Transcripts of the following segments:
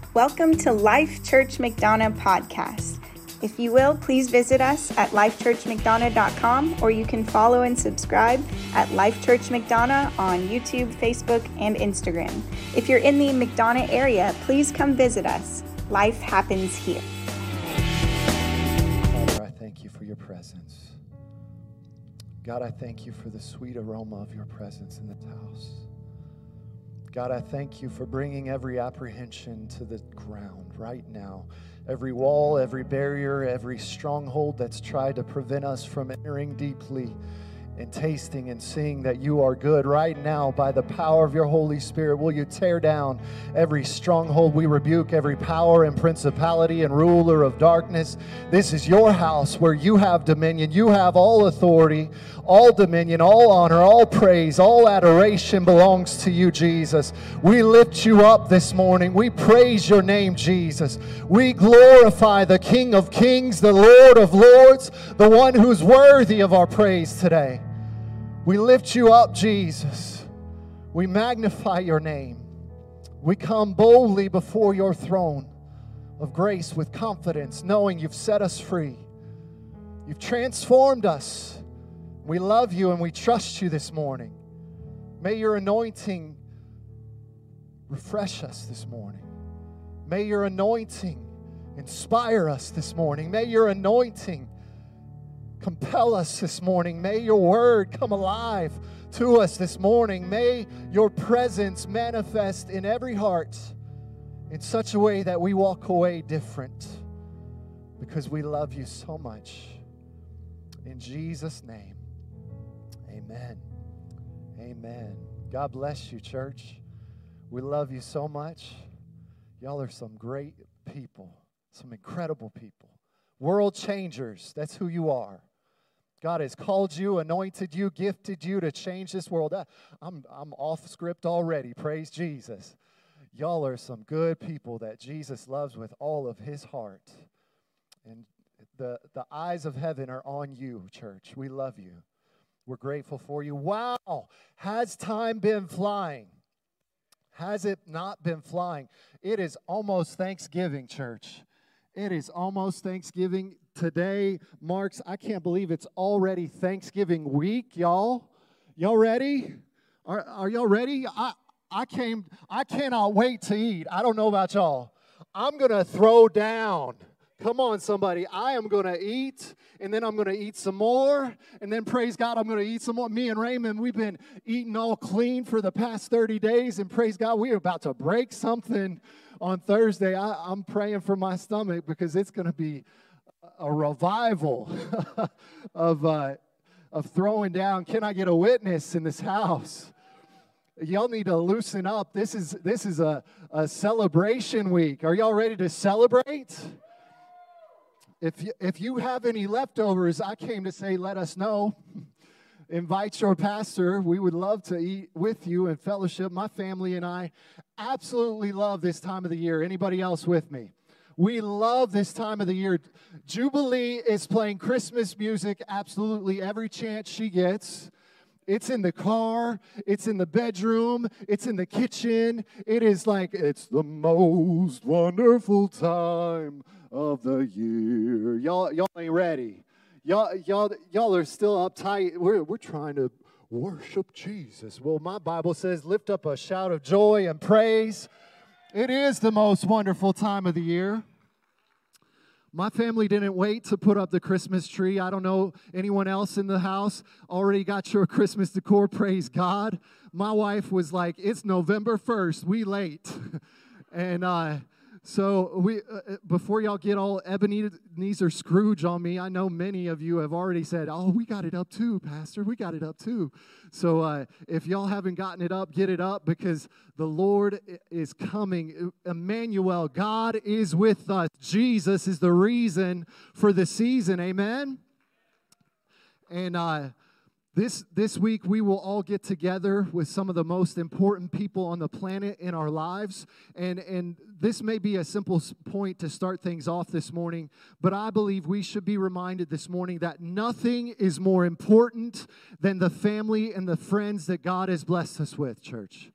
Welcome to Life Church McDonough podcast. If you will, please visit us at lifechurchmcdonough.com, or you can follow and subscribe at Life Church McDonough on YouTube, Facebook, and Instagram. If you're in the McDonough area, please come visit us. Life happens here. Father, I thank you for your presence. God, I thank you for the sweet aroma of your presence in this house. God, I thank you for bringing every apprehension to the ground right now. Every wall, every barrier, every stronghold that's tried to prevent us from entering deeply and tasting and seeing that you are good right now by the power of your Holy Spirit. Will you tear down every stronghold? We rebuke every power and principality and ruler of darkness. This is your house where you have dominion. You have all authority, all dominion, all honor, all praise, all adoration belongs to you, Jesus. We lift you up this morning. We praise your name, Jesus. We glorify the King of Kings, the Lord of Lords, the one who's worthy of our praise today. We lift you up, Jesus. We magnify your name. We come boldly before your throne of grace with confidence, knowing you've set us free. You've transformed us. We love you and we trust you this morning. May your anointing refresh us this morning. May your anointing inspire us this morning. May your anointing compel us this morning. May your word come alive to us this morning. May your presence manifest in every heart in such a way that we walk away different because we love you so much. In Jesus' name, amen. Amen. God bless you, church. We love you so much. Y'all are some great people, some incredible people. World changers, that's who you are. God has called you, anointed you, gifted you to change this world. I'm off script already. Praise Jesus. Y'all are some good people that Jesus loves with all of his heart. And the eyes of heaven are on you, church. We love you. We're grateful for you. Wow. Has time been flying? Has it not been flying? It is almost Thanksgiving, church. It is almost Thanksgiving. Today marks, I can't believe it's already Thanksgiving week, y'all. Y'all ready? Are y'all ready? I cannot wait to eat. I don't know about y'all. I'm going to throw down. Come on, somebody. I am going to eat, and then I'm going to eat some more, and then praise God, I'm going to eat some more. Me and Raymond, we've been eating all clean for the past 30 days, and praise God, we are about to break something on Thursday. I'm praying for my stomach because it's going to be a revival of throwing down. Can I get a witness in this house? Y'all need to loosen up. This is a celebration week. Are y'all ready to celebrate? If you have any leftovers, I came to say, let us know. Invite your pastor. We would love to eat with you and fellowship. My family and I absolutely love this time of the year. Anybody else with me? We love this time of the year. Jubilee is playing Christmas music absolutely every chance she gets. It's in the car. It's in the bedroom. It's in the kitchen. It is like, it's the most wonderful time of the year. Y'all ain't ready. Y'all are still uptight. We're trying to worship Jesus. Well, my Bible says, lift up a shout of joy and praise. It is the most wonderful time of the year. My family didn't wait to put up the Christmas tree. I don't know anyone else in the house already got your Christmas decor. Praise God. My wife was like, it's November 1st. We late. And so we before y'all get all Ebenezer Scrooge on me, I know many of you have already said, oh, we got it up too, Pastor. We got it up too. So if y'all haven't gotten it up, get it up because the Lord is coming. Emmanuel, God is with us. Jesus is the reason for the season. Amen? And this week, we will all get together with some of the most important people on the planet in our lives. And this may be a simple point to start things off this morning, but I believe we should be reminded this morning that nothing is more important than the family and the friends that God has blessed us with, church.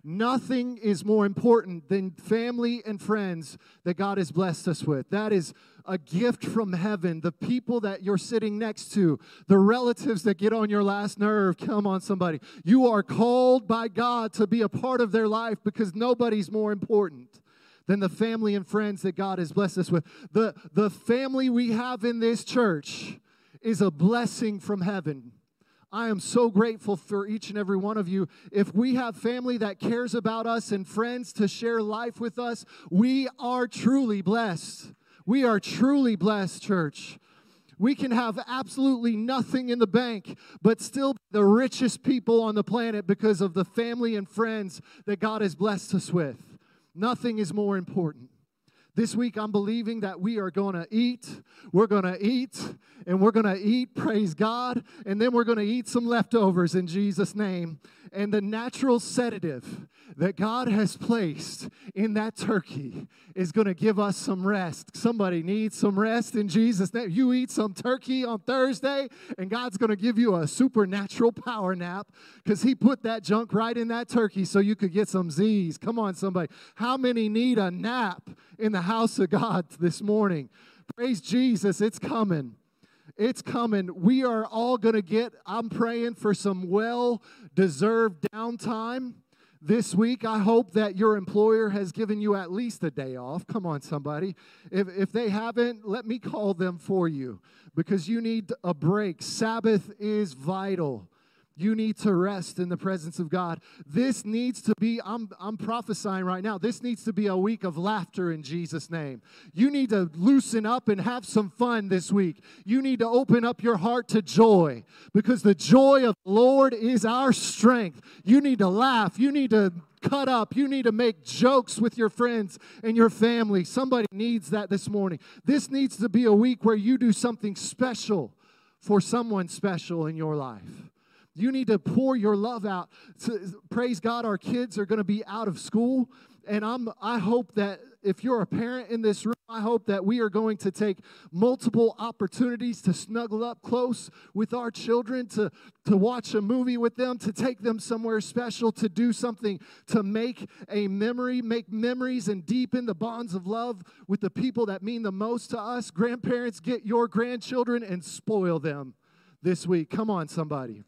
Nothing is more important than family and friends that God has blessed us with. That is a gift from heaven. The people that you're sitting next to, the relatives that get on your last nerve, come on somebody. You are called by God to be a part of their life because nobody's more important than the family and friends that God has blessed us with. The family we have in this church is a blessing from heaven. I am so grateful for each and every one of you. If we have family that cares about us and friends to share life with us, we are truly blessed. We are truly blessed, church. We can have absolutely nothing in the bank, but still be the richest people on the planet because of the family and friends that God has blessed us with. Nothing is more important. This week, I'm believing that we are going to eat. We're going to eat, and we're going to eat, praise God, and then we're going to eat some leftovers in Jesus' name. And the natural sedative that God has placed in that turkey is going to give us some rest. Somebody needs some rest in Jesus' name. You eat some turkey on Thursday, and God's going to give you a supernatural power nap because He put that junk right in that turkey so you could get some Z's. Come on, somebody. How many need a nap in the house of God this morning? Praise Jesus, it's coming. It's coming. We are all going to get, I'm praying for some well-deserved downtime this week. I hope that your employer has given you at least a day off. Come on, somebody. If they haven't, let me call them for you because you need a break. Sabbath is vital. You need to rest in the presence of God. This needs to be, I'm prophesying right now, this needs to be a week of laughter in Jesus' name. You need to loosen up and have some fun this week. You need to open up your heart to joy because the joy of the Lord is our strength. You need to laugh. You need to cut up. You need to make jokes with your friends and your family. Somebody needs that this morning. This needs to be a week where you do something special for someone special in your life. You need to pour your love out. Praise God, our kids are going to be out of school. And I hope that if you're a parent in this room, I hope that we are going to take multiple opportunities to snuggle up close with our children, to watch a movie with them, to take them somewhere special, to do something, to make a memory, make memories and deepen the bonds of love with the people that mean the most to us. Grandparents, get your grandchildren and spoil them this week. Come on, somebody.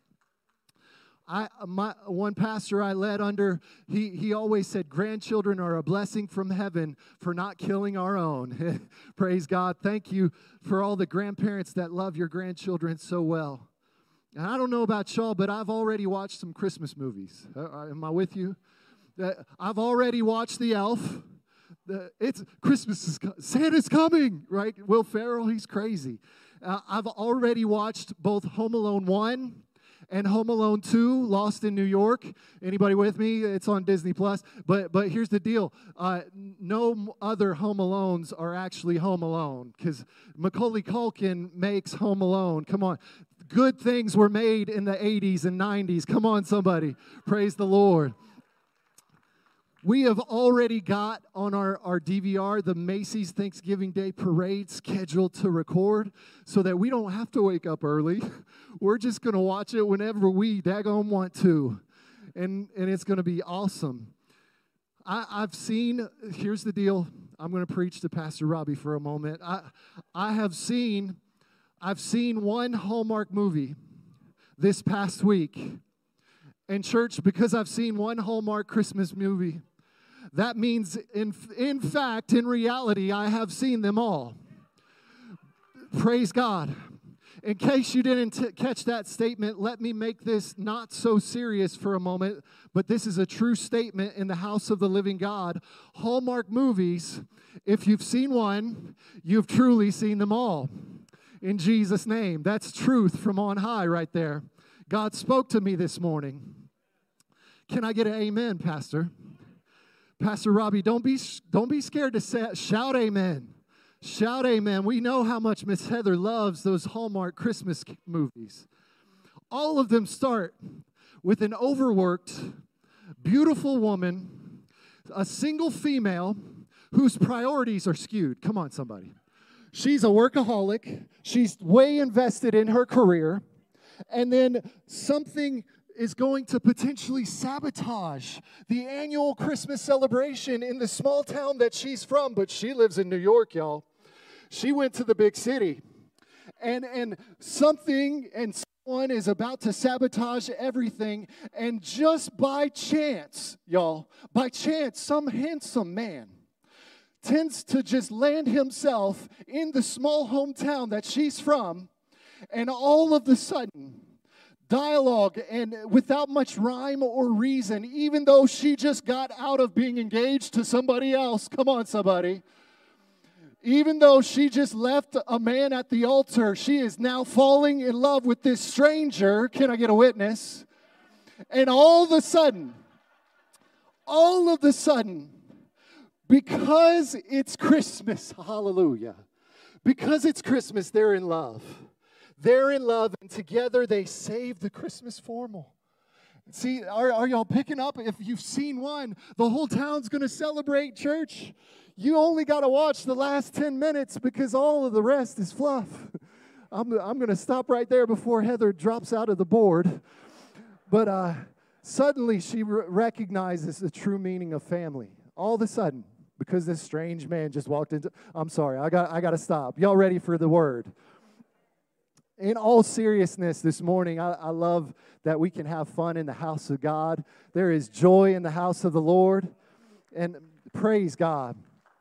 One pastor I led under, he always said, grandchildren are a blessing from heaven for not killing our own. Praise God. Thank you for all the grandparents that love your grandchildren so well. And I don't know about y'all, but I've already watched some Christmas movies. Am I with you? I've already watched The Elf. It's Christmas, Santa's coming, right? Will Ferrell, he's crazy. I've already watched both Home Alone 1 and Home Alone 2, Lost in New York. Anybody with me? It's on Disney+. But here's the deal. No other Home Alones are actually Home Alone because Macaulay Culkin makes Home Alone. Come on. Good things were made in the 80s and 90s. Come on, somebody. Praise the Lord. We have already got on our DVR the Macy's Thanksgiving Day Parade scheduled to record so that we don't have to wake up early. We're just going to watch it whenever we daggone want to. And it's going to be awesome. I've seen, here's the deal. I'm going to preach to Pastor Robbie for a moment. I've seen one Hallmark movie this past week. And church, because I've seen one Hallmark Christmas movie, that means, in fact, in reality, I have seen them all. Praise God. In case you didn't catch that statement, let me make this not so serious for a moment, but this is a true statement in the house of the living God. Hallmark movies, if you've seen one, you've truly seen them all. In Jesus' name. That's truth from on high right there. God spoke to me this morning. Can I get an amen, Pastor? Pastor Robbie, don't be scared to shout amen. Shout amen. We know how much Miss Heather loves those Hallmark Christmas movies. All of them start with an overworked, beautiful woman, a single female whose priorities are skewed. Come on, somebody. She's a workaholic. She's way invested in her career. And then something is going to potentially sabotage the annual Christmas celebration in the small town that she's from, but she lives in New York, y'all. She went to the big city, and something and someone is about to sabotage everything, and just by chance, y'all, by chance, some handsome man tends to just land himself in the small hometown that she's from, and all of a sudden, dialogue and without much rhyme or reason, even though she just got out of being engaged to somebody else. Come on, somebody. Even though she just left a man at the altar, she is now falling in love with this stranger. Can I get a witness? And all of a sudden, because it's Christmas, hallelujah, because it's Christmas, they're in love. They're in love, and together they save the Christmas formal. See, are y'all picking up? If you've seen one, the whole town's going to celebrate, church. You only got to watch the last 10 minutes because all of the rest is fluff. I'm going to stop right there before Heather drops out of the board. But suddenly she recognizes the true meaning of family. All of a sudden, because this strange man just walked into. I'm sorry, I got to stop. Y'all ready for the word? In all seriousness this morning, I love that we can have fun in the house of God. There is joy in the house of the Lord, and praise God.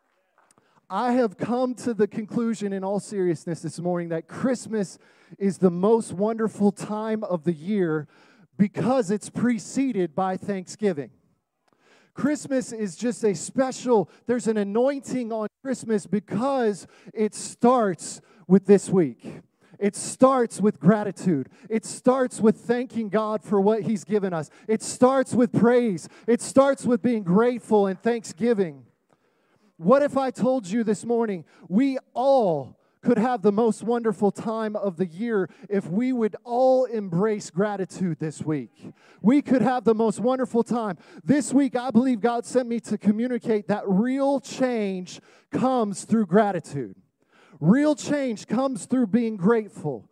I have come to the conclusion in all seriousness this morning that Christmas is the most wonderful time of the year because it's preceded by Thanksgiving. Christmas is just a special, there's an anointing on Christmas because it starts with this week. It starts with gratitude. It starts with thanking God for what He's given us. It starts with praise. It starts with being grateful and thanksgiving. What if I told you this morning we all could have the most wonderful time of the year if we would all embrace gratitude this week? We could have the most wonderful time. This week, I believe God sent me to communicate that real change comes through gratitude. Real change comes through being grateful.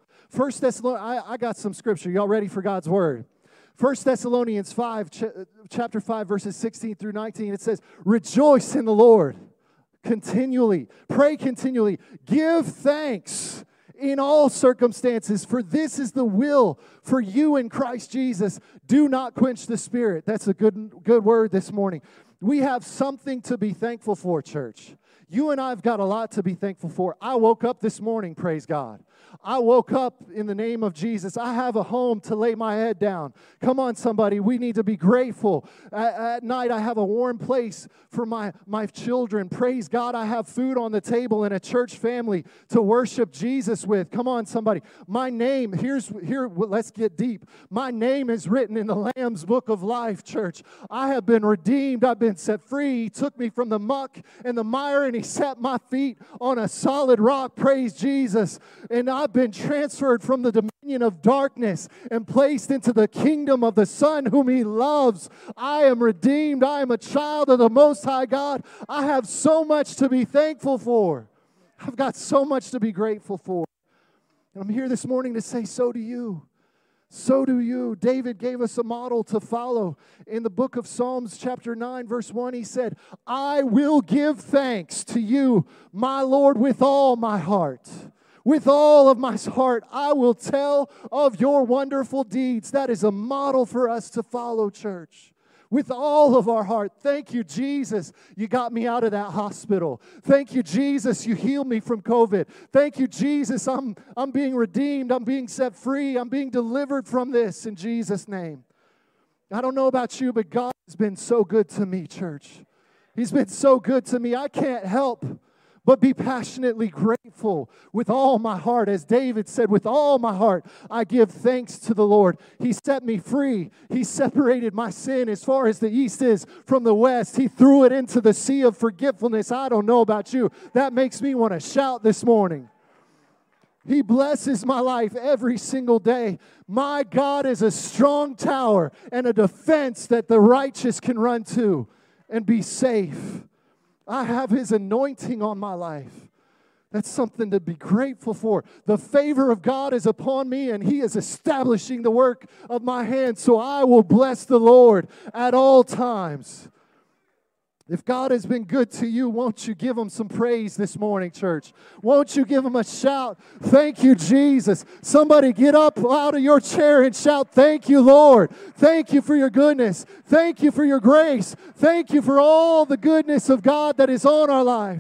I got some scripture. Y'all ready for God's word? 1 Thessalonians 5, chapter 5, verses 16 through 19, it says, "Rejoice in the Lord continually. Pray continually. Give thanks in all circumstances, for this is the will for you in Christ Jesus. Do not quench the Spirit." That's a good word this morning. We have something to be thankful for, church. You and I have got a lot to be thankful for. I woke up this morning, praise God. I woke up in the name of Jesus. I have a home to lay my head down. Come on, somebody. We need to be grateful. At night, I have a warm place for my children. Praise God, I have food on the table and a church family to worship Jesus with. Come on, somebody. My name, let's get deep. My name is written in the Lamb's Book of Life, church. I have been redeemed. I've been set free. He took me from the muck and the mire, and He set my feet on a solid rock. Praise Jesus. And I've been transferred from the dominion of darkness and placed into the kingdom of the Son whom He loves. I am redeemed. I am a child of the Most High God. I have so much to be thankful for. I've got so much to be grateful for. And I'm here this morning to say, so do you. So do you. David gave us a model to follow. In the book of Psalms, chapter 9, verse 1, he said, "I will give thanks to you, my Lord, with all my heart. With all of my heart, I will tell of your wonderful deeds." That is a model for us to follow, church. With all of our heart. Thank you, Jesus, you got me out of that hospital. Thank you, Jesus, you healed me from COVID. Thank you, Jesus, I'm being redeemed. I'm being set free. I'm being delivered from this in Jesus' name. I don't know about you, but God has been so good to me, church. He's been so good to me. I can't help but be passionately grateful with all my heart. As David said, with all my heart, I give thanks to the Lord. He set me free. He separated my sin as far as the east is from the west. He threw it into the sea of forgetfulness. I don't know about you. That makes me want to shout this morning. He blesses my life every single day. My God is a strong tower and a defense that the righteous can run to and be safe. I have His anointing on my life. That's something to be grateful for. The favor of God is upon me, and He is establishing the work of my hands, so I will bless the Lord at all times. If God has been good to you, won't you give Him some praise this morning, church? Won't you give Him a shout? Thank you, Jesus. Somebody get up out of your chair and shout, thank you, Lord. Thank you for your goodness. Thank you for your grace. Thank you for all the goodness of God that is on our life.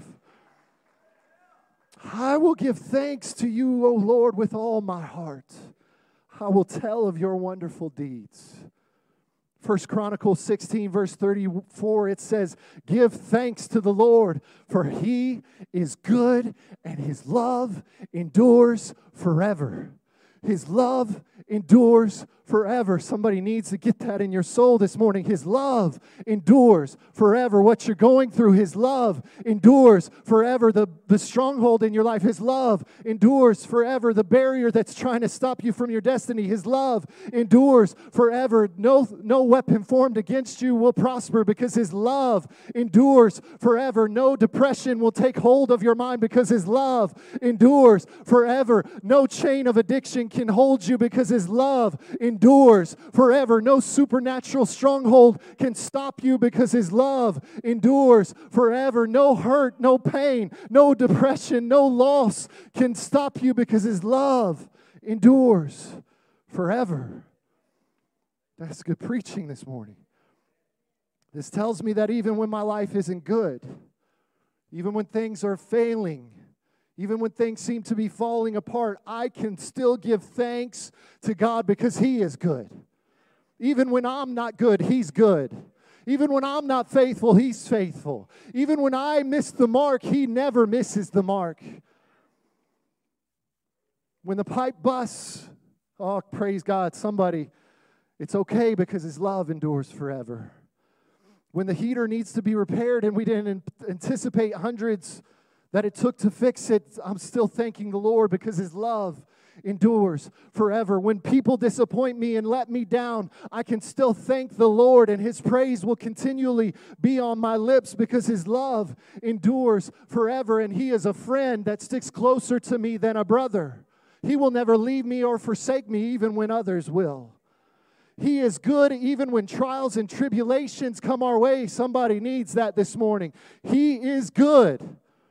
I will give thanks to you, O Lord, with all my heart. I will tell of your wonderful deeds. 1 Chronicles 16, verse 34, it says, give thanks to the Lord, for He is good, and His love endures forever. His love endures forever. Somebody needs to get that in your soul this morning. His love endures forever. What you're going through, His love endures forever. The stronghold in your life, His love endures forever. The barrier that's trying to stop you from your destiny, His love endures forever. No weapon formed against you will prosper because His love endures forever. No depression will take hold of your mind because His love endures forever. No chain of addiction can hold you because His love endures forever. No supernatural stronghold can stop you because His love endures forever. No hurt, no pain, no depression, no loss can stop you because His love endures forever. That's good preaching this morning. This tells me that even when my life isn't good, even when things are failing, even when things seem to be falling apart, I can still give thanks to God because He is good. Even when I'm not good, He's good. Even when I'm not faithful, He's faithful. Even when I miss the mark, He never misses the mark. When the pipe busts, oh, praise God, somebody, it's okay because His love endures forever. When the heater needs to be repaired and we didn't anticipate hundreds that it took to fix it, I'm still thanking the Lord because His love endures forever. When people disappoint me and let me down, I can still thank the Lord, and His praise will continually be on my lips because His love endures forever, and He is a friend that sticks closer to me than a brother. He will never leave me or forsake me even when others will. He is good even when trials and tribulations come our way. Somebody needs that this morning. He is good.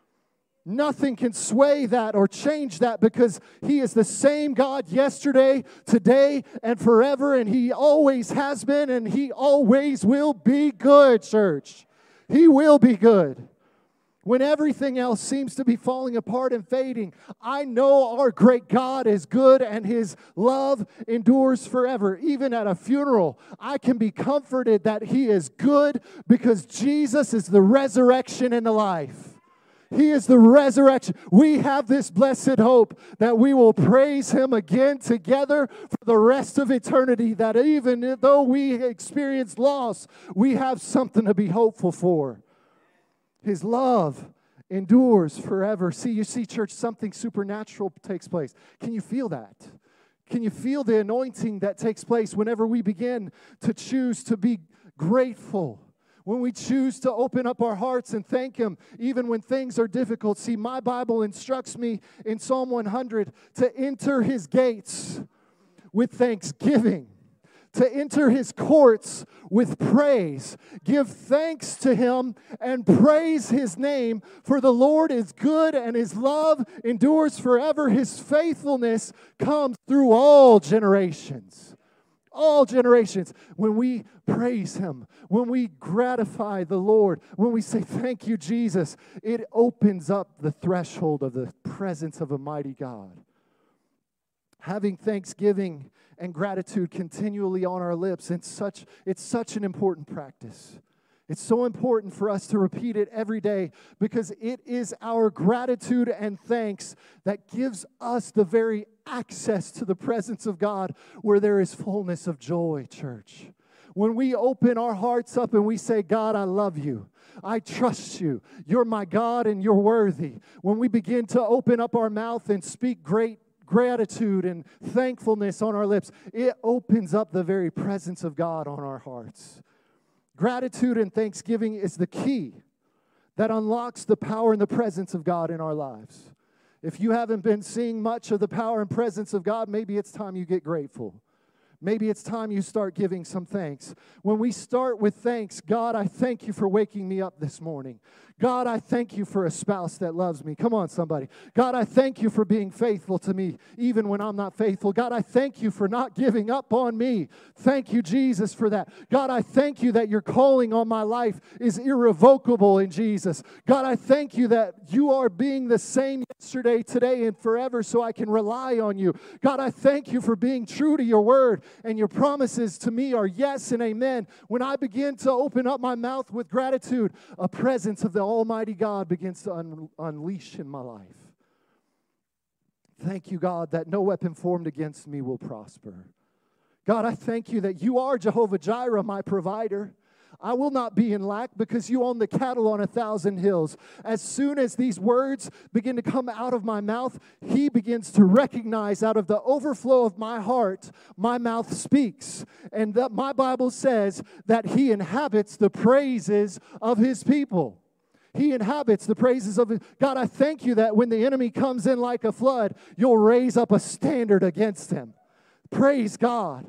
Nothing can sway that or change that because He is the same God yesterday, today, and forever, and He always has been, and He always will be good, church. He will be good. When everything else seems to be falling apart and fading, I know our great God is good and His love endures forever. Even at a funeral, I can be comforted that He is good because Jesus is the resurrection and the life. He is the resurrection. We have this blessed hope that we will praise Him again together for the rest of eternity, that even though we experience loss, we have something to be hopeful for. His love endures forever. You see, church, something supernatural takes place. Can you feel that? Can you feel the anointing that takes place whenever we begin to choose to be grateful? When we choose to open up our hearts and thank Him, even when things are difficult. See, my Bible instructs me in Psalm 100 to enter His gates with thanksgiving, to enter His courts with praise. Give thanks to Him and praise His name, for the Lord is good and His love endures forever. His faithfulness comes through all generations. All generations. When we praise Him, when we gratify the Lord, when we say thank you, Jesus, it opens up the threshold of the presence of a mighty God. Having thanksgiving and gratitude continually on our lips, it's such an important practice. It's so important for us to repeat it every day because it is our gratitude and thanks that gives us the very access to the presence of God where there is fullness of joy, church. When we open our hearts up and we say, God, I love you. I trust you. You're my God and you're worthy. When we begin to open up our mouth and speak great gratitude and thankfulness on our lips, it opens up the very presence of God on our hearts. Gratitude and thanksgiving is the key that unlocks the power and the presence of God in our lives. If you haven't been seeing much of the power and presence of God, maybe it's time you get grateful. Maybe it's time you start giving some thanks. When we start with thanks, God, I thank you for waking me up this morning. God, I thank you for a spouse that loves me. Come on, somebody. God, I thank you for being faithful to me even when I'm not faithful. God, I thank you for not giving up on me. Thank you, Jesus, for that. God, I thank you that your calling on my life is irrevocable in Jesus. God, I thank you that you are being the same yesterday, today, and forever so I can rely on you. God, I thank you for being true to your word, and your promises to me are yes and amen. When I begin to open up my mouth with gratitude, a presence of the Almighty God begins to unleash in my life. Thank you, God, that no weapon formed against me will prosper. God, I thank you that you are Jehovah Jireh, my provider. I will not be in lack because you own the cattle on 1,000 hills. As soon as these words begin to come out of my mouth, he begins to recognize out of the overflow of my heart, my mouth speaks. And that my Bible says that he inhabits the praises of his people. He inhabits the praises of God. I thank you that when the enemy comes in like a flood, you'll raise up a standard against him. Praise God.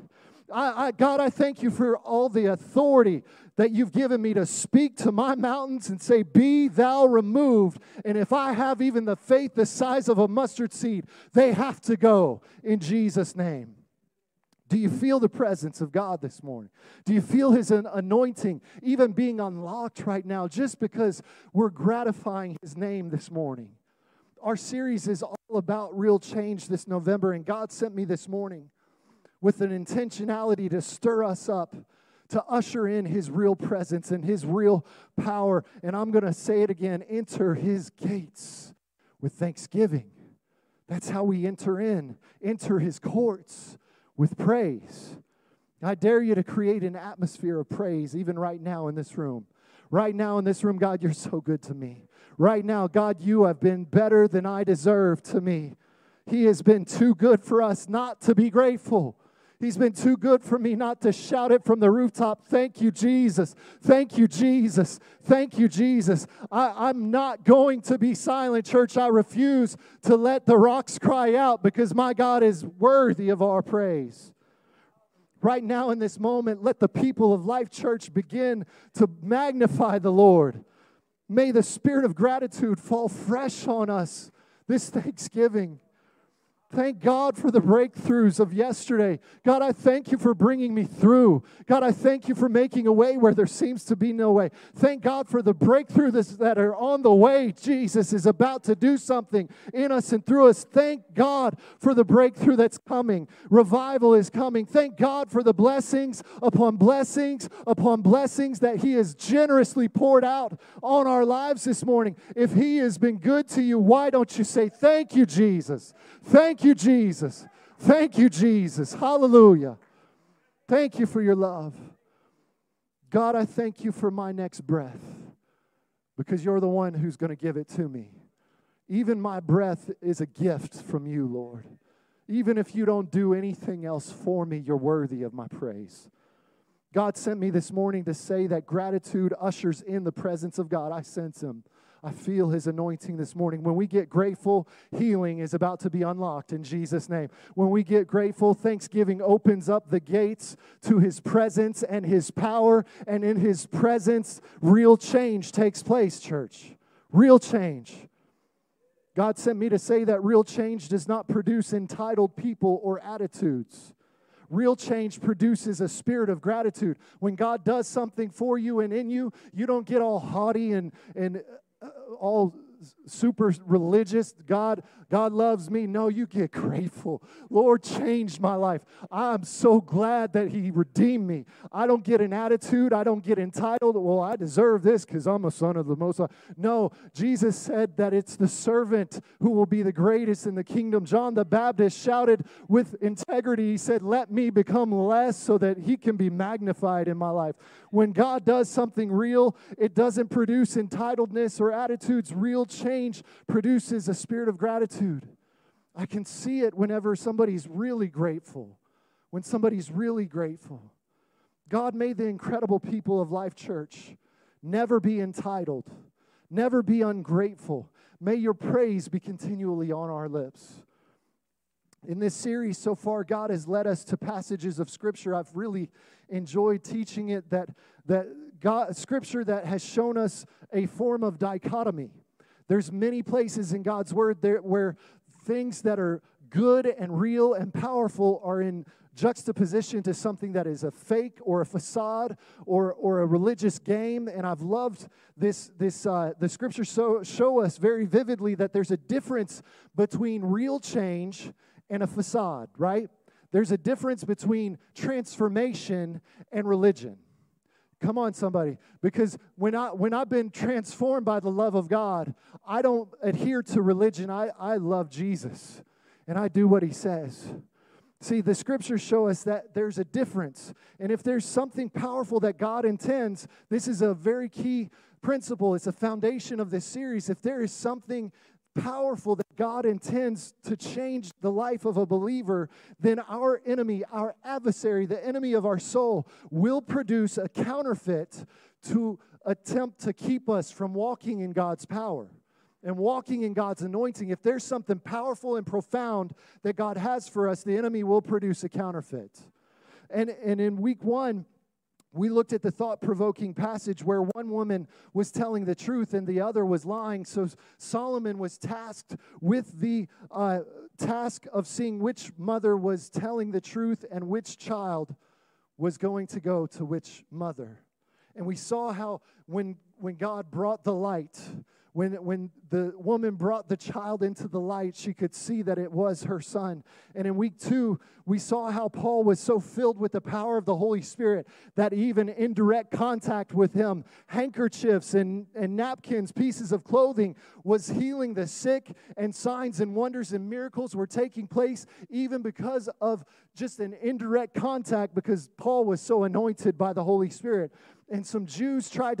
God, I thank you for all the authority that you've given me to speak to my mountains and say, be thou removed. And if I have even the faith the size of a mustard seed, they have to go in Jesus' name. Do you feel the presence of God this morning? Do you feel his anointing even being unlocked right now just because we're gratifying his name this morning? Our series is all about real change this November, and God sent me this morning with an intentionality to stir us up, to usher in his real presence and his real power. And I'm going to say it again, enter his gates with thanksgiving. That's how we enter his courts with praise. I dare you to create an atmosphere of praise even right now in this room. Right now in this room, God, you're so good to me. Right now, God, you have been better than I deserve to me. He has been too good for us not to be grateful. He's been too good for me not to shout it from the rooftop. Thank you, Jesus. Thank you, Jesus. Thank you, Jesus. I'm not going to be silent, church. I refuse to let the rocks cry out because my God is worthy of our praise. Right now in this moment, let the people of Life Church begin to magnify the Lord. May the spirit of gratitude fall fresh on us this Thanksgiving. Thank God for the breakthroughs of yesterday. God, I thank you for bringing me through. God, I thank you for making a way where there seems to be no way. Thank God for the breakthroughs that are on the way. Jesus is about to do something in us and through us. Thank God for the breakthrough that's coming. Revival is coming. Thank God for the blessings upon blessings upon blessings that he has generously poured out on our lives this morning. If he has been good to you, why don't you say, thank you, Jesus? Thank you, Jesus. Thank you, Jesus. Hallelujah. Thank you for your love. God, I thank you for my next breath because you're the one who's going to give it to me. Even my breath is a gift from you, Lord. Even if you don't do anything else for me, you're worthy of my praise. God sent me this morning to say that gratitude ushers in the presence of God. I sense him. I feel his anointing this morning. When we get grateful, healing is about to be unlocked in Jesus' name. When we get grateful, thanksgiving opens up the gates to his presence and his power. And in his presence, real change takes place, church. Real change. God sent me to say that real change does not produce entitled people or attitudes. Real change produces a spirit of gratitude. When God does something for you and in you, you don't get all haughty and all super religious. God loves me. No, you get grateful. Lord changed my life. I'm so glad that he redeemed me. I don't get an attitude. I don't get entitled. Well, I deserve this because I'm a son of the Most High. No, Jesus said that it's the servant who will be the greatest in the kingdom. John the Baptist shouted with integrity. He said, let me become less so that he can be magnified in my life. When God does something real, it doesn't produce entitledness or attitudes. Real change produces a spirit of gratitude. I can see it whenever somebody's really grateful. When somebody's really grateful. God made the incredible people of Life Church never be entitled, never be ungrateful. May your praise be continually on our lips. In this series so far, God has led us to passages of Scripture. I've really enjoyed teaching it, that God, Scripture that has shown us a form of dichotomy. There's many places in God's Word there where things that are good and real and powerful are in juxtaposition to something that is a fake or a facade or a religious game. And I've loved this. The Scriptures show us very vividly that there's a difference between real change and a facade, right? There's a difference between transformation and religion. Come on, somebody. Because when I've been transformed by the love of God, I don't adhere to religion. I love Jesus, and I do what He says. See, the Scriptures show us that there's a difference. And if there's something powerful that God intends, this is a very key principle. It's a foundation of this series. If there is something powerful that God intends to change the life of a believer, then our enemy, our adversary, the enemy of our soul, will produce a counterfeit to attempt to keep us from walking in God's power and walking in God's anointing. If there's something powerful and profound that God has for us, the enemy will produce a counterfeit. And in week 1, we looked at the thought-provoking passage where one woman was telling the truth and the other was lying. So Solomon was tasked with the task of seeing which mother was telling the truth and which child was going to go to which mother. And we saw how when God brought the light, when the woman brought the child into the light, she could see that it was her son. And in week 2, we saw how Paul was so filled with the power of the Holy Spirit that even in direct contact with him, handkerchiefs and napkins, pieces of clothing, was healing the sick, and signs and wonders and miracles were taking place even because of just an indirect contact, because Paul was so anointed by the Holy Spirit. And some Jews tried to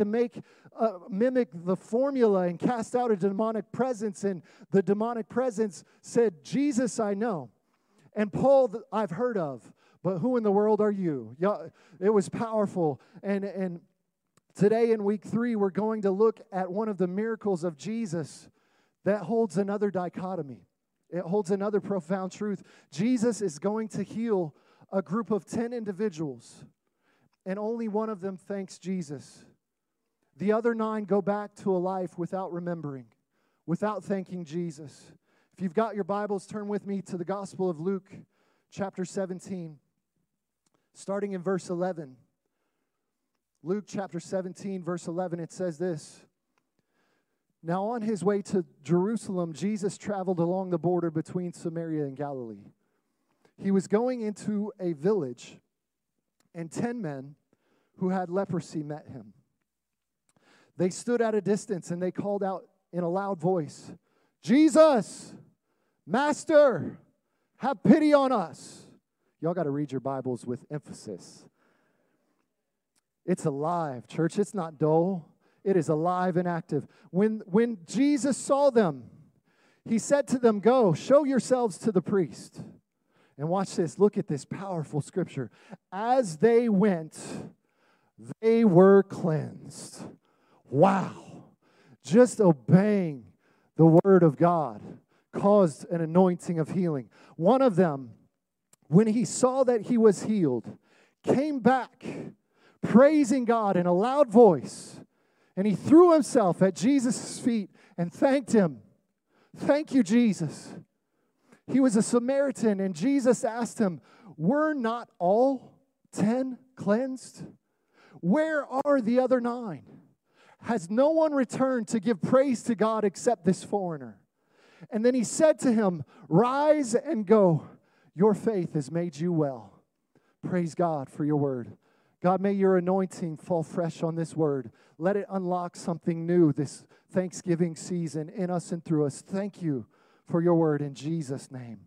mimic the formula and cast out a demonic presence. And the demonic presence said, "Jesus I know, and Paul I've heard of, but who in the world are you?" It was powerful. And today in week 3, we're going to look at one of the miracles of Jesus that holds another dichotomy. It holds another profound truth. Jesus is going to heal a group of 10 individuals, and only one of them thanks Jesus. The other 9 go back to a life without remembering, without thanking Jesus. If you've got your Bibles, turn with me to the Gospel of Luke, chapter 17, starting in verse 11. Luke chapter 17, verse 11, it says this: "Now on his way to Jerusalem, Jesus traveled along the border between Samaria and Galilee. He was going into a village, and 10 men who had leprosy met him. They stood at a distance and they called out in a loud voice, 'Jesus, Master, have pity on us.'" Y'all got to read your Bibles with emphasis. It's alive, church. It's not dull. It is alive and active. When Jesus saw them, He said to them, "Go, show yourselves to the priest." And watch this. Look at this powerful scripture. As they went, they were cleansed. Wow. Just obeying the word of God caused an anointing of healing. One of them, when he saw that he was healed, came back praising God in a loud voice, and he threw himself at Jesus' feet and thanked him. "Thank you, Jesus." He was a Samaritan, and Jesus asked him, "Were not all 10 cleansed? Where are the other 9? Has no one returned to give praise to God except this foreigner?" And then he said to him, "Rise and go. Your faith has made you well." Praise God for your word. God, may your anointing fall fresh on this word. Let it unlock something new this Thanksgiving season in us and through us. Thank you for your word in Jesus' name.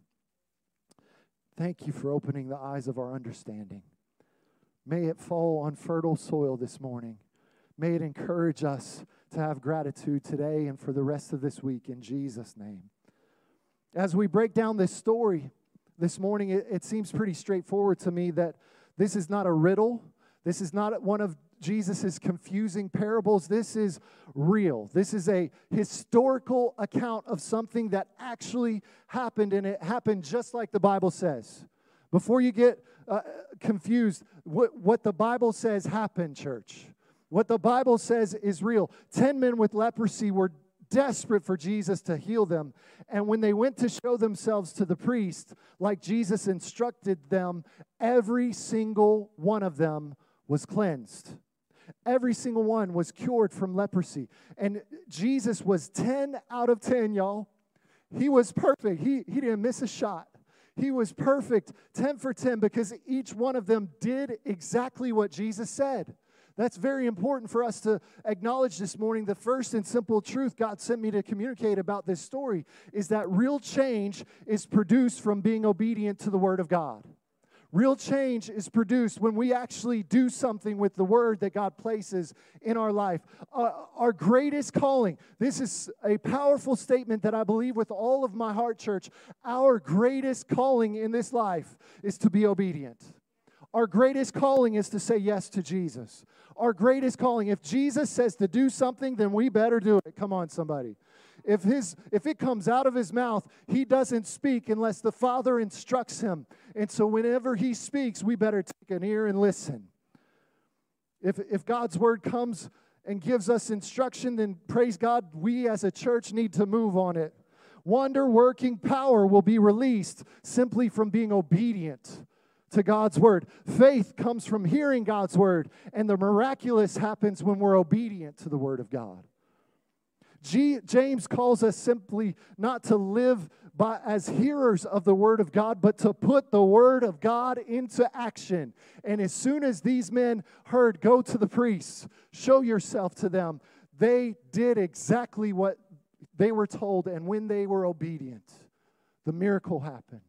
Thank you for opening the eyes of our understanding. May it fall on fertile soil this morning. May it encourage us to have gratitude today and for the rest of this week in Jesus' name. As we break down this story this morning, it seems pretty straightforward to me that this is not a riddle. This is not one of Jesus' confusing parables. This is real. This is a historical account of something that actually happened, and it happened just like the Bible says. Before you get confused, what the Bible says happened, church. What the Bible says is real. 10 men with leprosy were desperate for Jesus to heal them. And when they went to show themselves to the priest, like Jesus instructed them, every single one of them was cleansed. Every single one was cured from leprosy. And Jesus was 10 out of 10, y'all. He was perfect. He didn't miss a shot. He was perfect, 10 for 10, because each one of them did exactly what Jesus said. That's very important for us to acknowledge this morning. The first and simple truth God sent me to communicate about this story is that real change is produced from being obedient to the Word of God. Real change is produced when we actually do something with the Word that God places in our life. Our greatest calling, this is a powerful statement that I believe with all of my heart, church. Our greatest calling in this life is to be obedient. Our greatest calling is to say yes to Jesus. Our greatest calling, if Jesus says to do something, then we better do it. Come on, somebody. If it comes out of his mouth, he doesn't speak unless the Father instructs him. And so whenever he speaks, we better take an ear and listen. If God's word comes and gives us instruction, then praise God, we as a church need to move on it. Wonder-working power will be released simply from being obedient to God's word. Faith comes from hearing God's word, and the miraculous happens when we're obedient to the word of God. James calls us simply not to live as hearers of the word of God, but to put the word of God into action. And as soon as these men heard, go to the priests, show yourself to them, they did exactly what they were told, and when they were obedient, the miracle happened.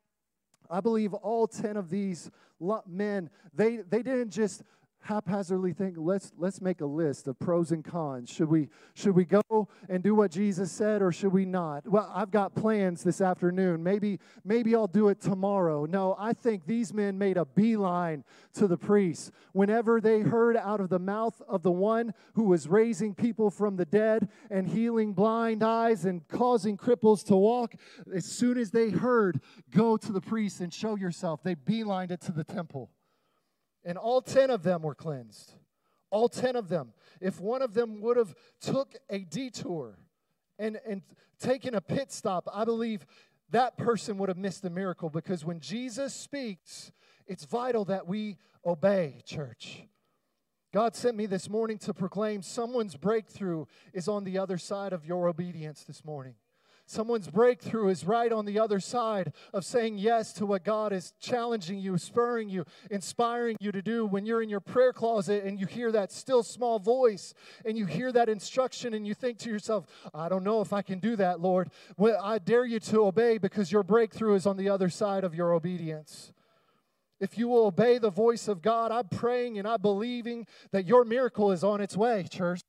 I believe all 10 of these men, they didn't just haphazardly think, let's make a list of pros and cons. Should we go and do what Jesus said, or should we not? Well, I've got plans this afternoon. Maybe I'll do it tomorrow. No, I think these men made a beeline to the priests. Whenever they heard out of the mouth of the one who was raising people from the dead and healing blind eyes and causing cripples to walk, as soon as they heard, go to the priest and show yourself, they beelined it to the temple. And all 10 of them were cleansed. All 10 of them. If one of them would have took a detour and taken a pit stop, I believe that person would have missed the miracle, because when Jesus speaks, it's vital that we obey, church. God sent me this morning to proclaim someone's breakthrough is on the other side of your obedience this morning. Someone's breakthrough is right on the other side of saying yes to what God is challenging you, spurring you, inspiring you to do. When you're in your prayer closet and you hear that still small voice and you hear that instruction and you think to yourself, I don't know if I can do that, Lord. Well, I dare you to obey, because your breakthrough is on the other side of your obedience. If you will obey the voice of God, I'm praying and I'm believing that your miracle is on its way, church.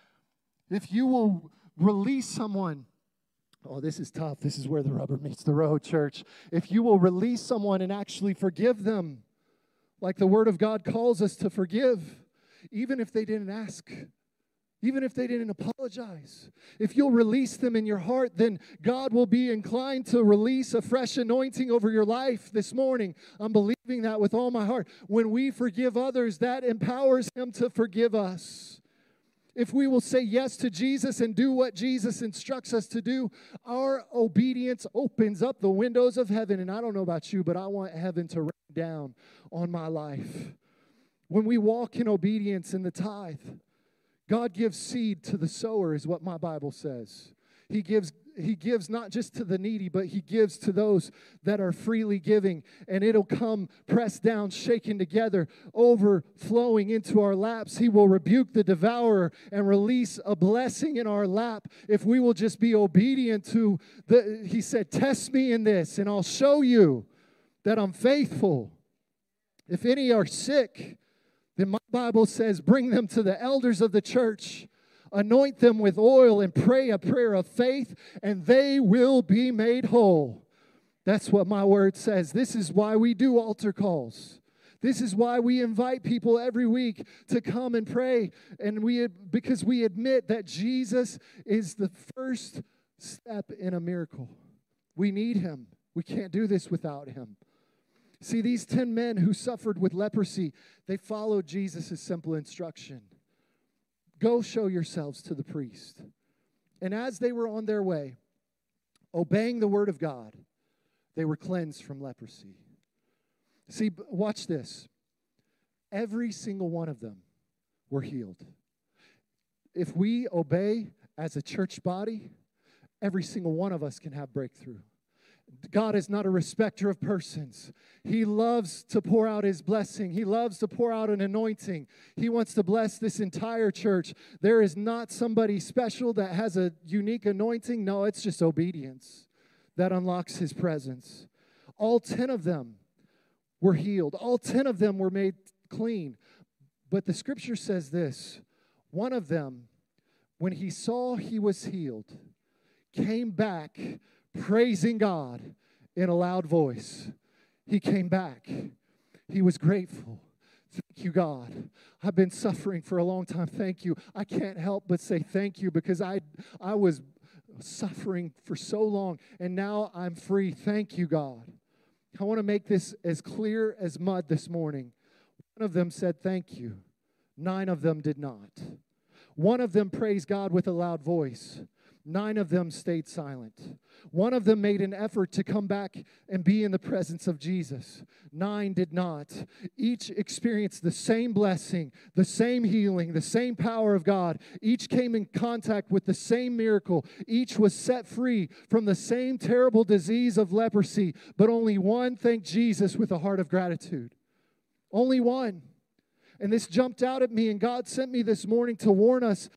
If you will release someone, oh, this is tough. This is where the rubber meets the road, church. If you will release someone and actually forgive them, like the Word of God calls us to forgive, even if they didn't ask, even if they didn't apologize. If you'll release them in your heart, then God will be inclined to release a fresh anointing over your life this morning. I'm believing that with all my heart. When we forgive others, that empowers Him to forgive us. If we will say yes to Jesus and do what Jesus instructs us to do, our obedience opens up the windows of heaven. And I don't know about you, but I want heaven to rain down on my life. When we walk in obedience in the tithe, God gives seed to the sower, is what my Bible says. He gives not just to the needy, but He gives to those that are freely giving. And it'll come pressed down, shaken together, overflowing into our laps. He will rebuke the devourer and release a blessing in our lap if we will just be obedient to He said, test me in this, and I'll show you that I'm faithful. If any are sick, then my Bible says, bring them to the elders of the church. Anoint them with oil and pray a prayer of faith, and they will be made whole. That's what my word says. This is why we do altar calls. This is why we invite people every week to come and pray, and because we admit that Jesus is the first step in a miracle. We need him. We can't do this without him. See, these 10 men who suffered with leprosy, they followed Jesus' simple instruction. Go show yourselves to the priest. And as they were on their way, obeying the word of God, they were cleansed from leprosy. See, watch this. Every single one of them were healed. If we obey as a church body, every single one of us can have breakthrough. God is not a respecter of persons. He loves to pour out his blessing. He loves to pour out an anointing. He wants to bless this entire church. There is not somebody special that has a unique anointing. No, it's just obedience that unlocks his presence. All 10 of them were healed. All 10 of them were made clean. But the scripture says this: one of them, when he saw he was healed, came back praising God in a loud voice. He came back. He was grateful. Thank you, God. I've been suffering for a long time. Thank you. I can't help but say thank you because I was suffering for so long, and now I'm free. Thank you, God. I want to make this as clear as mud this morning. One of them said thank you. 9 of them did not. One of them praised God with a loud voice. 9 of them stayed silent. One of them made an effort to come back and be in the presence of Jesus. 9 did not. Each experienced the same blessing, the same healing, the same power of God. Each came in contact with the same miracle. Each was set free from the same terrible disease of leprosy. But only one thanked Jesus with a heart of gratitude. Only one. And this jumped out at me, and God sent me this morning to warn us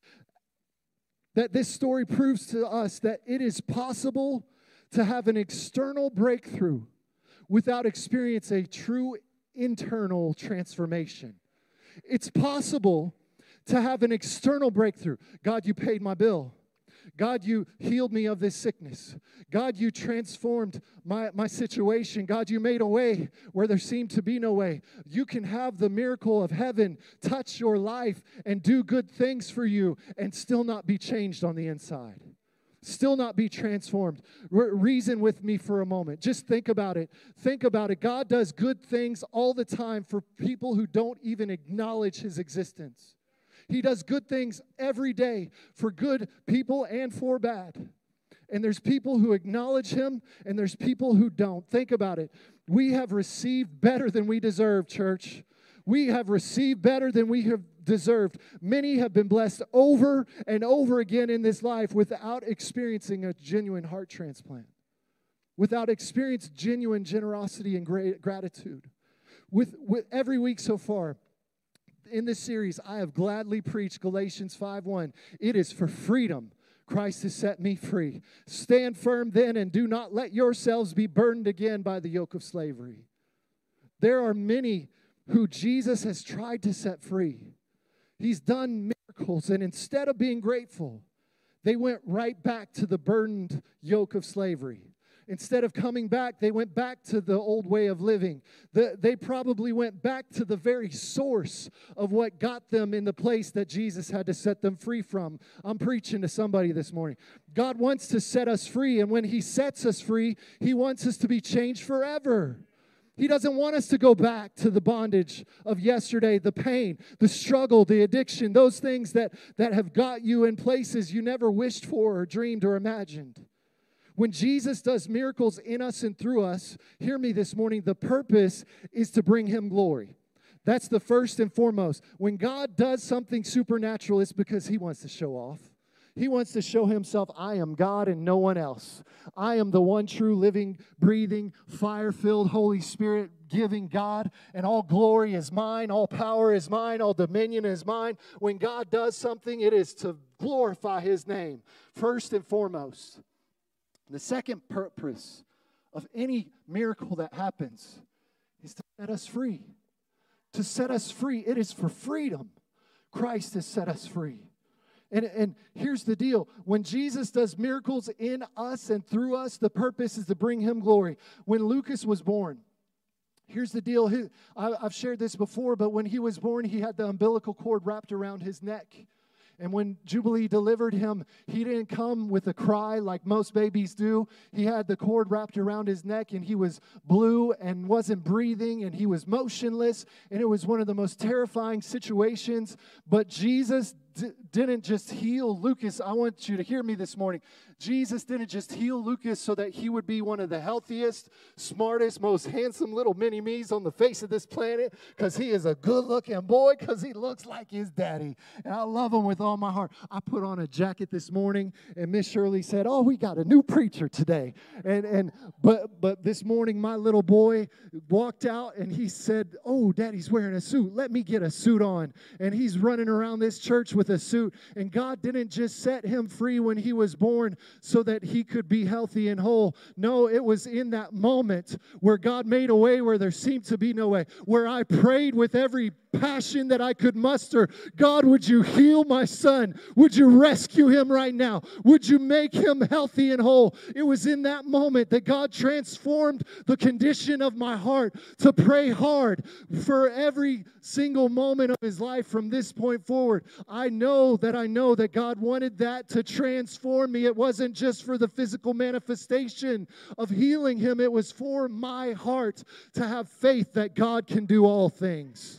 that this story proves to us that it is possible to have an external breakthrough without experiencing a true internal transformation. It's possible to have an external breakthrough. God, you paid my bill. God, you healed me of this sickness. God, you transformed my situation. God, you made a way where there seemed to be no way. You can have the miracle of heaven touch your life and do good things for you and still not be changed on the inside. Still not be transformed. Reason with me for a moment. Just think about it. Think about it. God does good things all the time for people who don't even acknowledge his existence. He does good things every day for good people and for bad. And there's people who acknowledge him, and there's people who don't. Think about it. We have received better than we deserve, church. We have received better than we have deserved. Many have been blessed over and over again in this life without experiencing a genuine heart transplant, without experiencing genuine generosity and gratitude. With every week so far, in this series, I have gladly preached Galatians 5:1. It is for freedom Christ has set me free. Stand firm then and do not let yourselves be burdened again by the yoke of slavery. There are many who Jesus has tried to set free. He's done miracles, and instead of being grateful, they went right back to the burdened yoke of slavery. Instead of coming back, they went back to the old way of living. They probably went back to the very source of what got them in the place that Jesus had to set them free from. I'm preaching to somebody this morning. God wants to set us free, and when he sets us free, he wants us to be changed forever. He doesn't want us to go back to the bondage of yesterday, the pain, the struggle, the addiction, those things that have got you in places you never wished for or dreamed or imagined. When Jesus does miracles in us and through us, hear me this morning, the purpose is to bring him glory. That's the first and foremost. When God does something supernatural, it's because he wants to show off. He wants to show himself, I am God and no one else. I am the one true, living, breathing, fire-filled, Holy Spirit-giving God, and all glory is mine, all power is mine, all dominion is mine. When God does something, it is to glorify his name, first and foremost. The second purpose of any miracle that happens is to set us free. To set us free. It is for freedom. Christ has set us free. And here's the deal. When Jesus does miracles in us and through us, the purpose is to bring him glory. When Lucas was born, Here's the deal. I've shared this before, but when he was born, he had the umbilical cord wrapped around his neck. And when Jubilee delivered him, he didn't come with a cry like most babies do. He had the cord wrapped around his neck, and he was blue and wasn't breathing, and he was motionless. And it was one of the most terrifying situations. But Jesus didn't just heal Lucas. I want you to hear me this morning. Jesus didn't just heal Lucas so that he would be one of the healthiest, smartest, most handsome little mini-me's on the face of this planet, because he is a good-looking boy, because he looks like his daddy. And I love him with all my heart. I put on a jacket this morning, and Miss Shirley said, "Oh, we got a new preacher today." But this morning, my little boy walked out, and he said, "Oh, Daddy's wearing a suit. Let me get a suit on." And he's running around this church with a suit. And God didn't just set him free when he was born so that he could be healthy and whole. No, it was in that moment where God made a way where there seemed to be no way, where I prayed with every passion that I could muster. God, would you heal my son? Would you rescue him right now? Would you make him healthy and whole? It was in that moment that God transformed the condition of my heart to pray hard for every single moment of his life from this point forward. I know that God wanted that to transform me. It wasn't just for the physical manifestation of healing him. It was for my heart to have faith that God can do all things.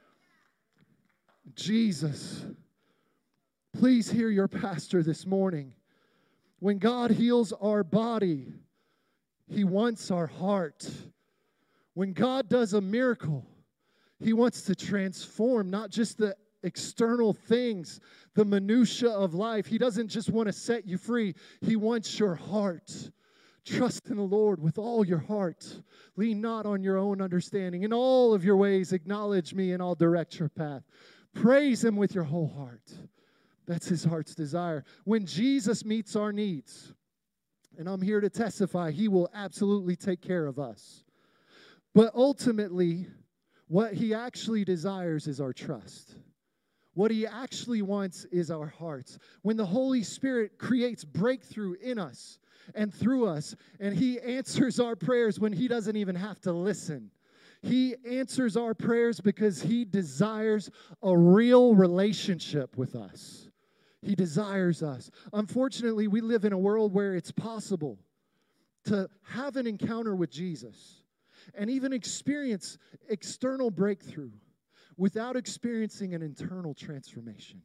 Jesus, please hear your pastor this morning. When God heals our body, He wants our heart. When God does a miracle, He wants to transform not just the external things, the minutia of life. He doesn't just want to set you free. He wants your heart. Trust in the Lord with all your heart. Lean not on your own understanding. In all of your ways, acknowledge me, and I'll direct your path. Praise Him with your whole heart. That's His heart's desire. When Jesus meets our needs, and I'm here to testify, He will absolutely take care of us. But ultimately, what He actually desires is our trust. What He actually wants is our hearts. When the Holy Spirit creates breakthrough in us and through us, and He answers our prayers when He doesn't even have to listen. He answers our prayers because He desires a real relationship with us. He desires us. Unfortunately, we live in a world where it's possible to have an encounter with Jesus and even experience external breakthrough without experiencing an internal transformation.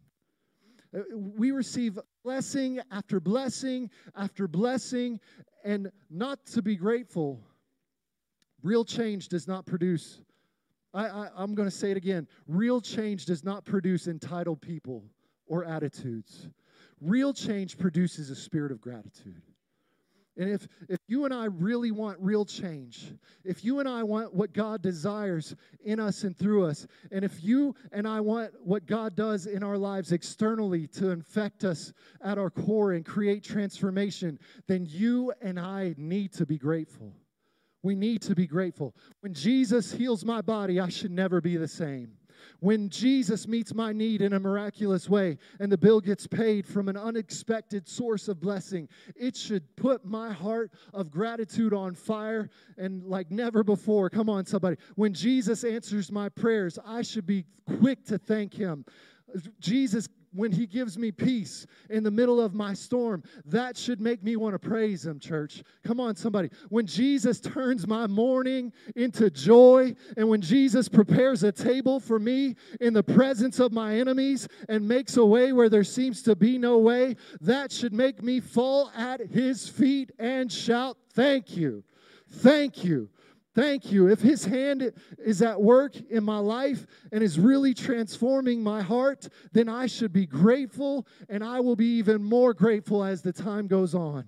We receive blessing after blessing after blessing, and not to be grateful. Real change does not produce, I'm going to say it again, real change does not produce entitled people or attitudes. Real change produces a spirit of gratitude. And if you and I really want real change, if you and I want what God desires in us and through us, and if you and I want what God does in our lives externally to infect us at our core and create transformation, then you and I need to be grateful. We need to be grateful. When Jesus heals my body, I should never be the same. When Jesus meets my need in a miraculous way and the bill gets paid from an unexpected source of blessing, it should put my heart of gratitude on fire and like never before. Come on, somebody. When Jesus answers my prayers, I should be quick to thank Him. Jesus, when He gives me peace in the middle of my storm, that should make me want to praise Him, church. Come on, somebody. When Jesus turns my mourning into joy, and when Jesus prepares a table for me in the presence of my enemies and makes a way where there seems to be no way, that should make me fall at His feet and shout, "Thank you, thank you. Thank you." If His hand is at work in my life and is really transforming my heart, then I should be grateful, and I will be even more grateful as the time goes on.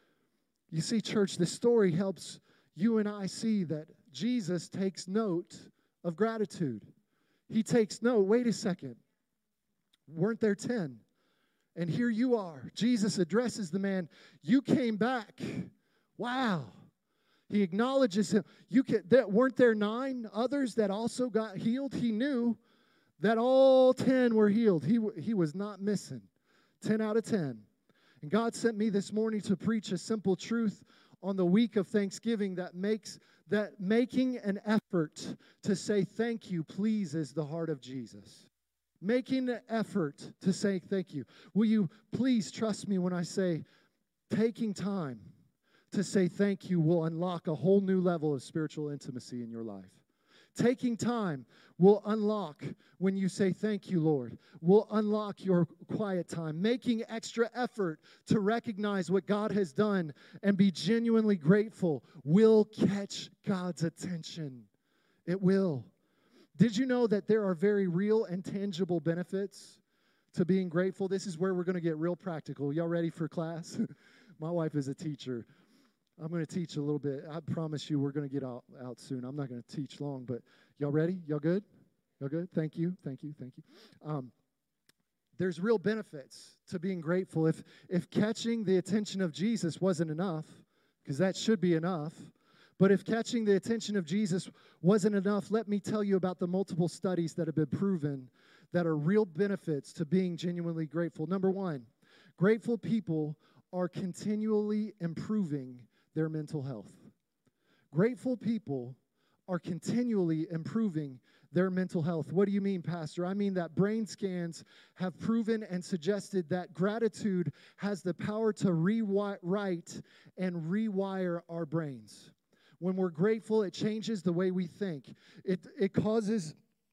You see, church, this story helps you and I see that Jesus takes note of gratitude. He takes note. Wait a second. Weren't there 10? And here you are. Jesus addresses the man. You came back. Wow. He acknowledges him. Weren't there 9 others that also got healed? He knew that all 10 were healed. He was not missing. 10 out of 10. And God sent me this morning to preach a simple truth. on the week of Thanksgiving that making an effort to say thank you pleases the heart of Jesus. Making an effort to say thank you. Will you please trust me when I say taking time to say thank you will unlock a whole new level of spiritual intimacy in your life. Taking time will unlock, when you say thank you, Lord, will unlock your quiet time. Making extra effort to recognize what God has done and be genuinely grateful will catch God's attention. It will. Did you know that there are very real and tangible benefits to being grateful? This is where we're going to get real practical. Y'all ready for class? My wife is a teacher. I'm going to teach a little bit. I promise you we're going to get out soon. I'm not going to teach long, but y'all ready? Y'all good? Y'all good? Thank you. There's real benefits to being grateful. If catching the attention of Jesus wasn't enough, because that should be enough, but if catching the attention of Jesus wasn't enough, let me tell you about the multiple studies that have been proven that are real benefits to being genuinely grateful. Number one, grateful people are continually improving their mental health. Grateful people are continually improving their mental health. What do you mean, Pastor? I mean that brain scans have proven and suggested that gratitude has the power to rewrite and rewire our brains. When we're grateful, it changes the way we think. It causes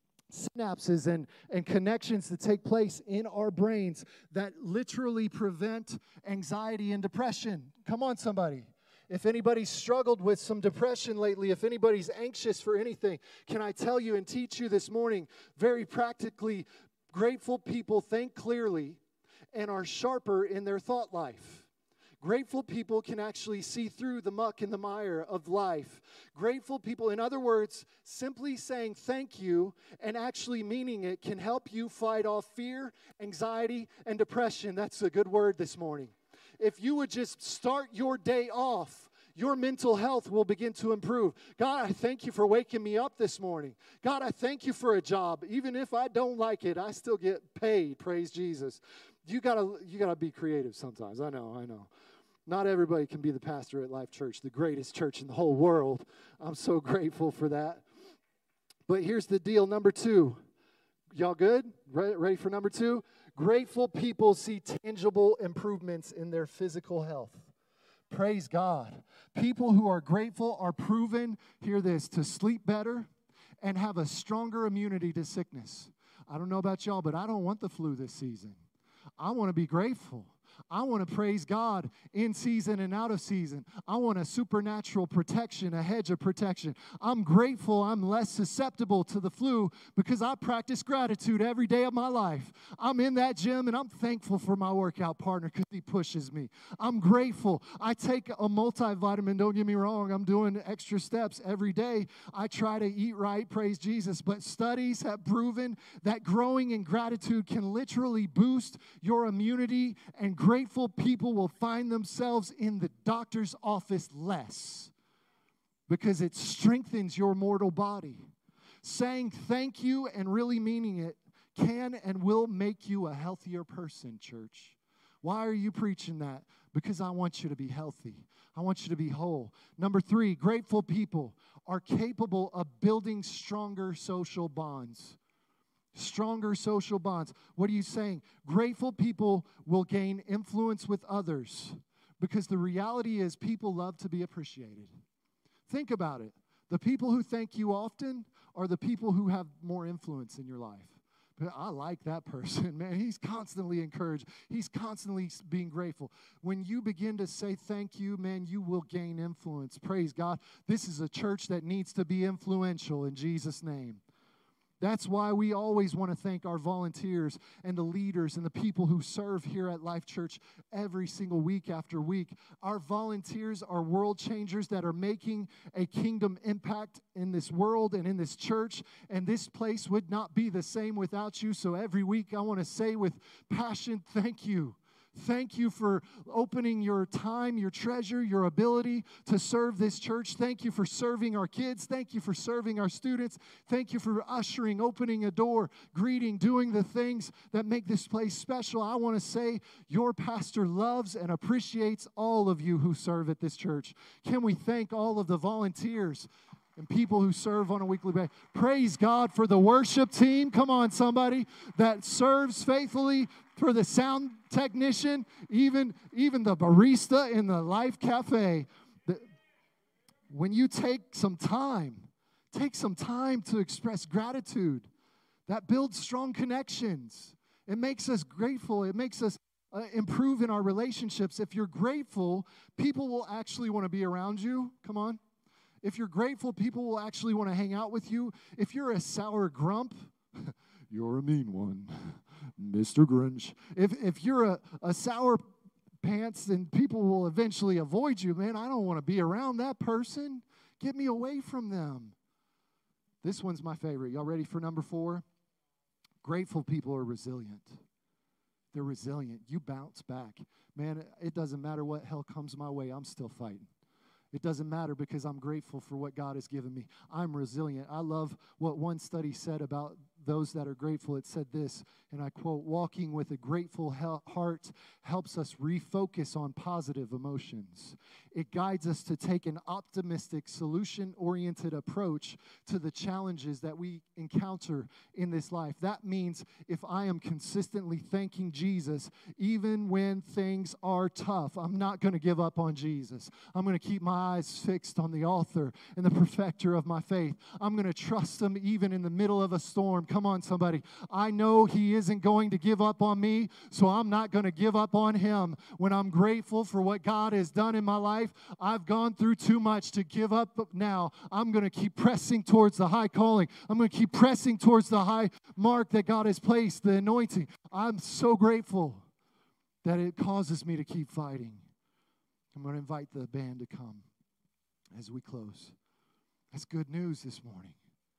synapses and connections to take place in our brains that literally prevent anxiety and depression. Come on, somebody. If anybody's struggled with some depression lately, if anybody's anxious for anything, can I tell you and teach you this morning, very practically, grateful people think clearly and are sharper in their thought life. Grateful people can actually see through the muck and the mire of life. Grateful people, in other words, simply saying thank you and actually meaning it can help you fight off fear, anxiety, and depression. That's a good word this morning. If you would just start your day off, your mental health will begin to improve. God, I thank you for waking me up this morning. God, I thank you for a job. Even if I don't like it, I still get paid. Praise Jesus. You gotta be creative sometimes. I know. Not everybody can be the pastor at Life Church, the greatest church in the whole world. I'm so grateful for that. But here's the deal, number two. Y'all good? Ready for number two? Grateful people see tangible improvements in their physical health. Praise God. People who are grateful are proven, hear this, to sleep better and have a stronger immunity to sickness. I don't know about y'all, but I don't want the flu this season. I want to be grateful. I want to praise God in season and out of season. I want a supernatural protection, a hedge of protection. I'm grateful I'm less susceptible to the flu because I practice gratitude every day of my life. I'm in that gym and I'm thankful for my workout partner because he pushes me. I'm grateful. I take a multivitamin, don't get me wrong. I'm doing extra steps every day. I try to eat right, praise Jesus. But studies have proven that growing in gratitude can literally boost your immunity, and grateful people will find themselves in the doctor's office less because it strengthens your mortal body. Saying thank you and really meaning it can and will make you a healthier person, church. Why are you preaching that? Because I want you to be healthy. I want you to be whole. Number three, grateful people are capable of building stronger social bonds. Stronger social bonds. What are you saying? Grateful people will gain influence with others because the reality is people love to be appreciated. Think about it. The people who thank you often are the people who have more influence in your life. But I like that person, man. He's constantly encouraged. He's constantly being grateful. When you begin to say thank you, man, you will gain influence. Praise God. This is a church that needs to be influential in Jesus' name. That's why we always want to thank our volunteers and the leaders and the people who serve here at Life Church every single week after week. Our volunteers are world changers that are making a kingdom impact in this world and in this church, and this place would not be the same without you. So every week I want to say with passion, thank you. Thank you for opening your time, your treasure, your ability to serve this church. Thank you for serving our kids. Thank you for serving our students. Thank you for ushering, opening a door, greeting, doing the things that make this place special. I want to say your pastor loves and appreciates all of you who serve at this church. Can we thank all of the volunteers and people who serve on a weekly basis? Praise God for the worship team. Come on, somebody, that serves faithfully, for the sound technician, even the barista in the Life Cafe. When you take some time to express gratitude, that builds strong connections. It makes us grateful. It makes us improve in our relationships. If you're grateful, people will actually want to be around you. Come on. If you're grateful, people will actually want to hang out with you. If you're a sour grump, you're a mean one, Mr. Grinch. If you're a sour pants, then people will eventually avoid you. Man, I don't want to be around that person. Get me away from them. This one's my favorite. Y'all ready for number 4? Grateful people are resilient. They're resilient. You bounce back. Man, it doesn't matter what hell comes my way. I'm still fighting. It doesn't matter because I'm grateful for what God has given me. I'm resilient. I love what one study said about those that are grateful. It said this, and I quote, "Walking with a grateful heart helps us refocus on positive emotions. It guides us to take an optimistic, solution-oriented approach to the challenges that we encounter in this life." That means if I am consistently thanking Jesus, even when things are tough, I'm not going to give up on Jesus. I'm going to keep my eyes fixed on the author and the perfecter of my faith. I'm going to trust him even in the middle of a storm. Come on, somebody. I know he isn't going to give up on me, so I'm not going to give up on him. When I'm grateful for what God has done in my life, I've gone through too much to give up now. I'm going to keep pressing towards the high calling. I'm going to keep pressing towards the high mark that God has placed, the anointing. I'm so grateful that it causes me to keep fighting. I'm going to invite the band to come as we close. That's good news this morning.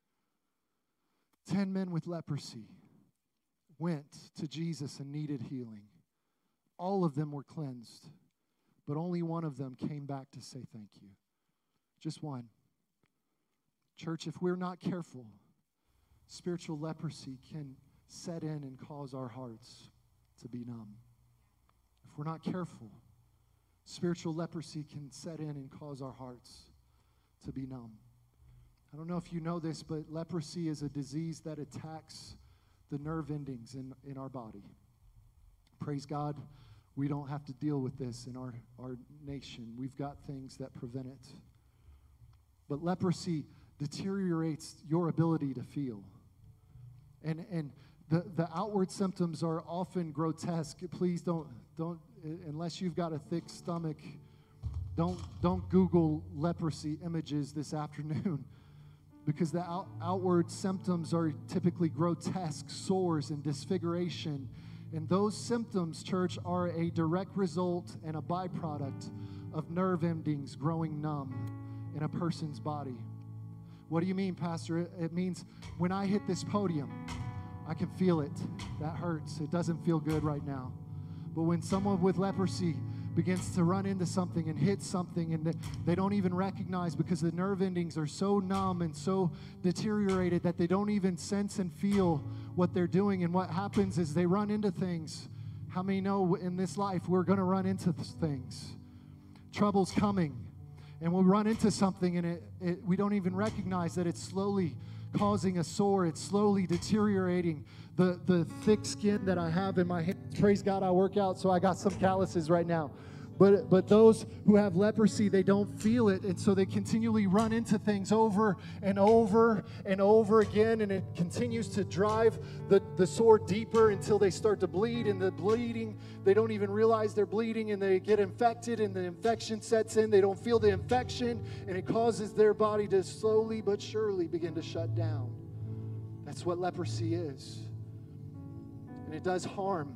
10 men with leprosy went to Jesus and needed healing. All of them were cleansed, but only one of them came back to say thank you. Just one. Church, if we're not careful, spiritual leprosy can set in and cause our hearts to be numb. If we're not careful, spiritual leprosy can set in and cause our hearts to be numb. I don't know if you know this, but leprosy is a disease that attacks the nerve endings in our body. Praise God, we don't have to deal with this in our nation. We've got things that prevent it. But leprosy deteriorates your ability to feel. And the outward symptoms are often grotesque. Please don't unless you've got a thick stomach, don't Google leprosy images this afternoon. Because the outward symptoms are typically grotesque, sores and disfiguration. And those symptoms, church, are a direct result and a byproduct of nerve endings growing numb in a person's body. What do you mean, Pastor? It means when I hit this podium, I can feel it. That hurts. It doesn't feel good right now. But when someone with leprosy begins to run into something and hit something and they don't even recognize, because the nerve endings are so numb and so deteriorated that they don't even sense and feel what they're doing. And what happens is they run into things. How many know in this life we're going to run into things? Trouble's coming. And we'll run into something and we don't even recognize that it's slowly causing a sore. It's slowly deteriorating the thick skin that I have in my hands. Praise God, I work out, so I got some calluses right now. But those who have leprosy, they don't feel it, and so they continually run into things over and over and over again, and it continues to drive the sore deeper until they start to bleed, and the bleeding, they don't even realize they're bleeding, and they get infected, and the infection sets in. They don't feel the infection, and it causes their body to slowly but surely begin to shut down. That's what leprosy is, and it does harm.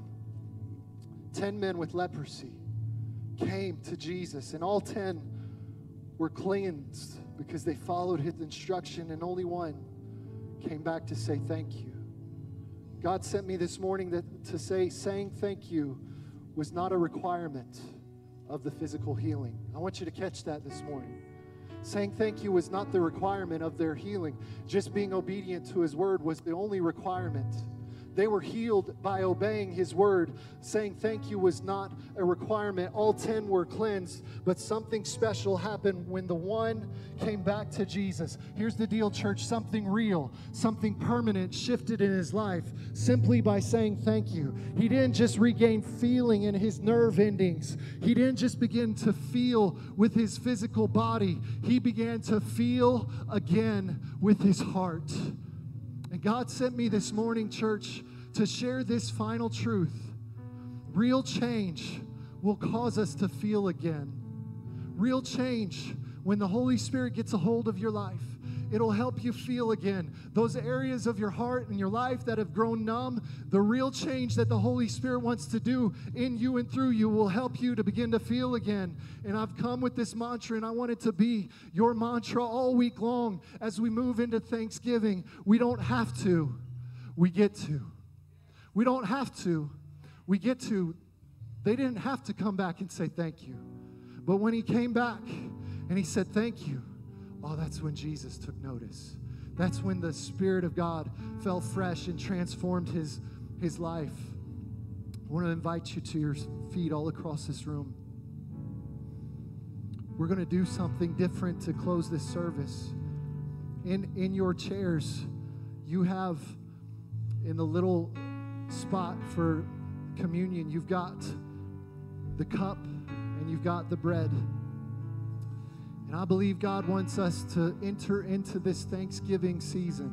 10 men with leprosy came to Jesus, and all 10 were cleansed because they followed his instruction, and only one came back to say thank you. God sent me this morning to say saying thank you was not a requirement of the physical healing. I want you to catch that this morning. Saying thank you was not the requirement of their healing. Just being obedient to his word was the only requirement. They were healed by obeying his word. Saying thank you was not a requirement. All 10 were cleansed, but something special happened when the one came back to Jesus. Here's the deal, church. Something real, something permanent shifted in his life simply by saying thank you. He didn't just regain feeling in his nerve endings. He didn't just begin to feel with his physical body. He began to feel again with his heart. And God sent me this morning, church, to share this final truth. Real change will cause us to feel again. Real change, when the Holy Spirit gets a hold of your life, it'll help you feel again. Those areas of your heart and your life that have grown numb, the real change that the Holy Spirit wants to do in you and through you will help you to begin to feel again. And I've come with this mantra, and I want it to be your mantra all week long as we move into Thanksgiving. We don't have to. We get to. We don't have to. We get to. They didn't have to come back and say thank you. But when he came back and he said thank you, oh, that's when Jesus took notice. That's when the Spirit of God fell fresh and transformed his life. I want to invite you to your feet all across this room. We're going to do something different to close this service. In your chairs, you have in the little spot for communion, you've got the cup and you've got the bread. And I believe God wants us to enter into this Thanksgiving season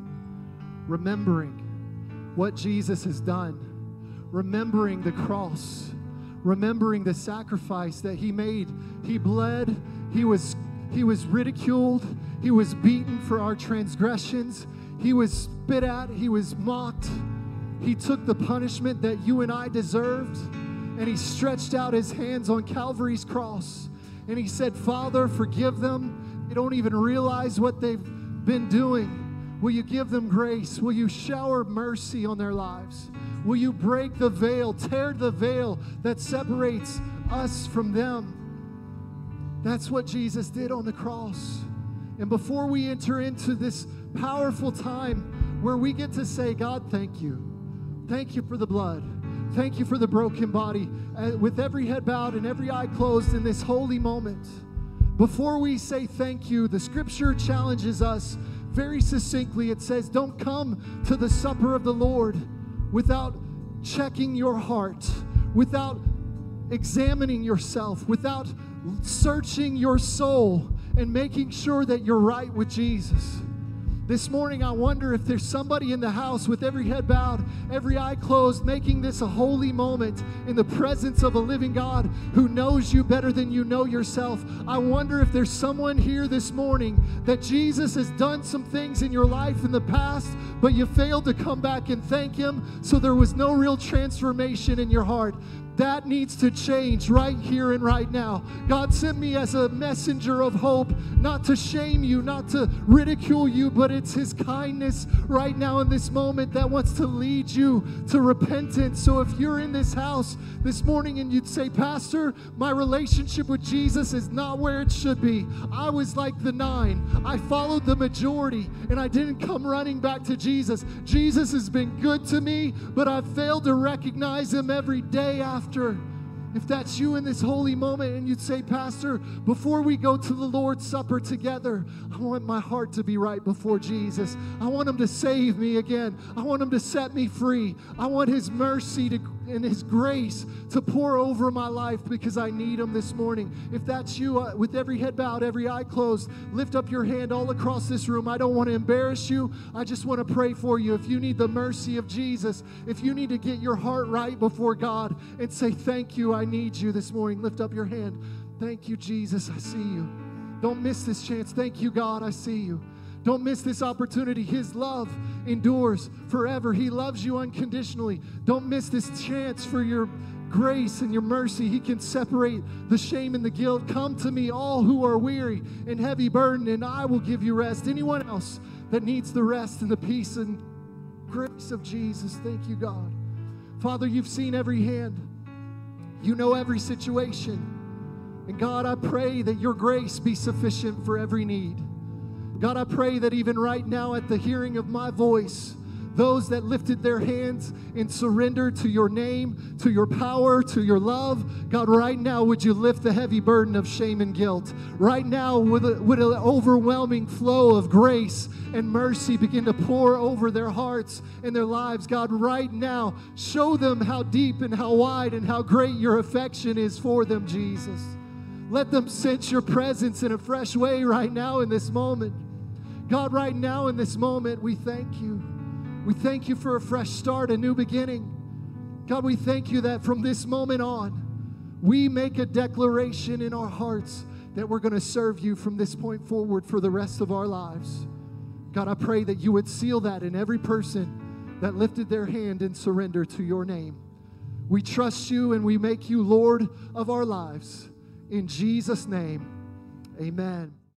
remembering what Jesus has done, remembering the cross, remembering the sacrifice that he made. He bled, he was ridiculed, he was beaten for our transgressions, he was spit at, he was mocked. He took the punishment that you and I deserved, and he stretched out his hands on Calvary's cross. And he said, Father, forgive them. They don't even realize what they've been doing. Will you give them grace? Will you shower mercy on their lives? Will you break the veil, tear the veil that separates us from them? That's what Jesus did on the cross. And before we enter into this powerful time where we get to say, God, thank you. Thank you for the blood. Thank you for the broken body. With every head bowed and every eye closed in this holy moment, before we say thank you, the scripture challenges us very succinctly. It says, don't come to the supper of the Lord without checking your heart, without examining yourself, without searching your soul and making sure that you're right with Jesus. This morning, I wonder if there's somebody in the house with every head bowed, every eye closed, making this a holy moment in the presence of a living God who knows you better than you know yourself. I wonder if there's someone here this morning that Jesus has done some things in your life in the past, but you failed to come back and thank him, so there was no real transformation in your heart. That needs to change right here and right now. God sent me as a messenger of hope, not to shame you, not to ridicule you, but it's his kindness right now in this moment that wants to lead you to repentance. So if you're in this house this morning and you'd say, Pastor, my relationship with Jesus is not where it should be. I was like the 9. I followed the majority and I didn't come running back to Jesus. Jesus has been good to me, but I've failed to recognize him every day after. If that's you in this holy moment and you'd say, Pastor, before we go to the Lord's Supper together, I want my heart to be right before Jesus. I want him to save me again. I want him to set me free. I want his mercy and his grace to pour over my life because I need him this morning. If that's you, with every head bowed, every eye closed, lift up your hand all across this room. I don't want to embarrass you. I just want to pray for you. If you need the mercy of Jesus, if you need to get your heart right before God and say, thank you, I need you this morning, lift up your hand. Thank you, Jesus, I see you. Don't miss this chance. Thank you, God, I see you. Don't miss this opportunity. His love endures forever. He loves you unconditionally. Don't miss this chance for your grace and your mercy. He can separate the shame and the guilt. Come to me, all who are weary and heavy burdened, and I will give you rest. Anyone else that needs the rest and the peace and grace of Jesus, thank you, God. Father, you've seen every hand. You know every situation. And God, I pray that your grace be sufficient for every need. God, I pray that even right now at the hearing of my voice, those that lifted their hands in surrender to your name, to your power, to your love, God, right now, would you lift the heavy burden of shame and guilt? Right now, would an overwhelming flow of grace and mercy begin to pour over their hearts and their lives? God, right now, show them how deep and how wide and how great your affection is for them, Jesus. Let them sense your presence in a fresh way right now in this moment. God, right now in this moment, we thank you. We thank you for a fresh start, a new beginning. God, we thank you that from this moment on, we make a declaration in our hearts that we're going to serve you from this point forward for the rest of our lives. God, I pray that you would seal that in every person that lifted their hand in surrender to your name. We trust you and we make you Lord of our lives. In Jesus' name, amen.